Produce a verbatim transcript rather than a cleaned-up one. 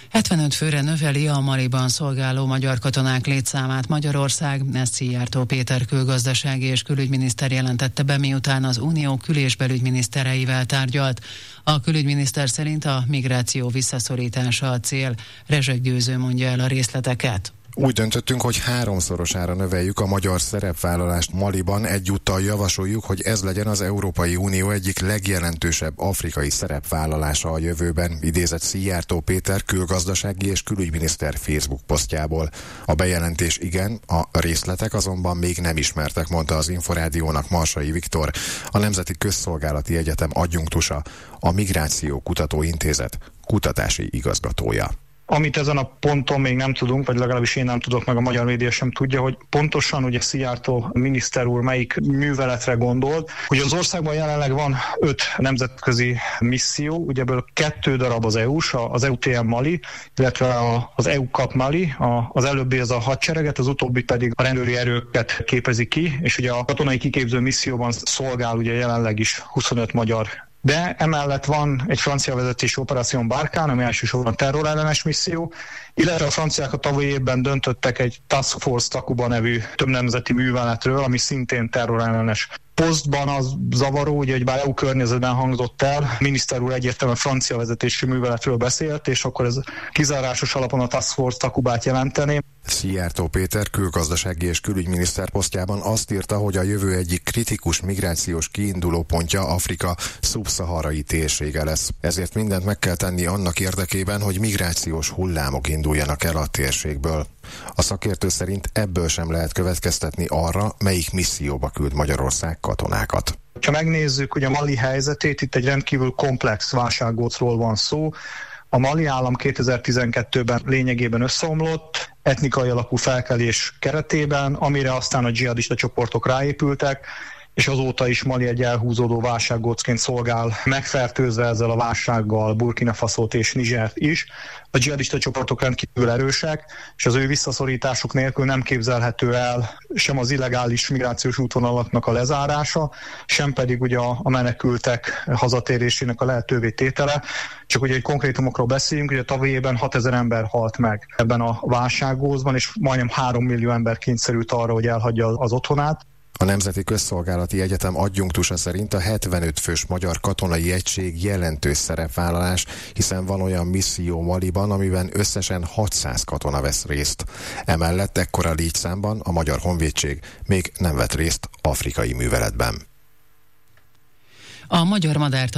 hetvenöt főre növeli a Maliban szolgáló magyar katonák létszámát Magyarország, ezt Szijjártó Péter külgazdasági és külügyminiszter jelentette be, miután az Unió kül- és belügyminisztereivel tárgyalt. A külügyminiszter szerint a migráció visszaszorítása a cél. Rezsek Győző mondja el a részleteket. Úgy döntöttünk, hogy háromszorosára növeljük a magyar szerepvállalást Maliban, egyúttal javasoljuk, hogy ez legyen az Európai Unió egyik legjelentősebb afrikai szerepvállalása a jövőben, idézett Szijjártó Péter külgazdasági és külügyminiszter Facebook posztjából. A bejelentés igen, a részletek azonban még nem ismertek, mondta az Inforádiónak Marsai Viktor, a Nemzeti Közszolgálati Egyetem adjunktusa, a Migráció Kutató Intézet kutatási igazgatója. Amit ezen a ponton még nem tudunk, vagy legalábbis én nem tudok, meg a magyar média sem tudja, hogy pontosan ugye Szijjártó miniszter úr melyik műveletre gondolt. Ugye az országban jelenleg van öt nemzetközi misszió, ugye ebből kettő darab az é u-s, az é u té em Mali, illetve az é u-Cap Mali, az előbbi az a hadsereget, az utóbbi pedig a rendőri erőket képezi ki, és ugye a katonai kiképző misszióban szolgál ugye jelenleg is huszonöt magyar. De emellett van egy francia vezetésű operáció Barkhane, ami elsősorban terrorellenes misszió, illetve a franciák a tavalyi évben döntöttek egy Task Force Takuba nevű többnemzeti műveletről, ami szintén terrorellenes. Posztban az zavaró, ugye, hogy bár é u környezetben hangzott el, miniszter úr egyértelműen francia vezetésű műveletről beszélt, és akkor ez kizárásos alapon a Task Force Takubát jelentené. Szijjártó Péter külgazdasági és külügyminiszter posztjában azt írta, hogy a jövő egyik kritikus migrációs kiinduló pontja Afrika szubszaharai térsége lesz. Ezért mindent meg kell tenni annak érdekében, hogy migrációs hullámok induljanak el a térségből. A szakértő szerint ebből sem lehet következtetni arra, melyik misszióba küld Magyarország katonákat. Ha megnézzük ugye a Mali helyzetét, itt egy rendkívül komplex válsággócról van szó. A Mali állam kétezer-tizenkettőben lényegében összeomlott, etnikai alapú felkelés keretében, amire aztán a dzsihadista csoportok ráépültek, és azóta is Mali egy elhúzódó válsággócként szolgál, megfertőzve ezzel a válsággal Burkina Fasót és Nigert is. A dzsihadista csoportok rendkívül erősek, és az ő visszaszorításuk nélkül nem képzelhető el sem az illegális migrációs útvonalaknak a lezárása, sem pedig ugye a menekültek hazatérésének a lehetővé tétele. Csak ugye egy konkrétumokról beszéljünk, ugye tavalyi évben hatezer ember halt meg ebben a válsággócban, és majdnem három millió ember kényszerült arra, hogy elhagyja az otthonát. A Nemzeti Közszolgálati Egyetem adjunktusa szerint a hetvenöt fős magyar katonai egység jelentős szerepvállalás, hiszen van olyan misszió Maliban, amiben összesen hatszáz katona vesz részt. Emellett ekkora létszámban a Magyar Honvédség még nem vett részt afrikai műveletben. A magyar madár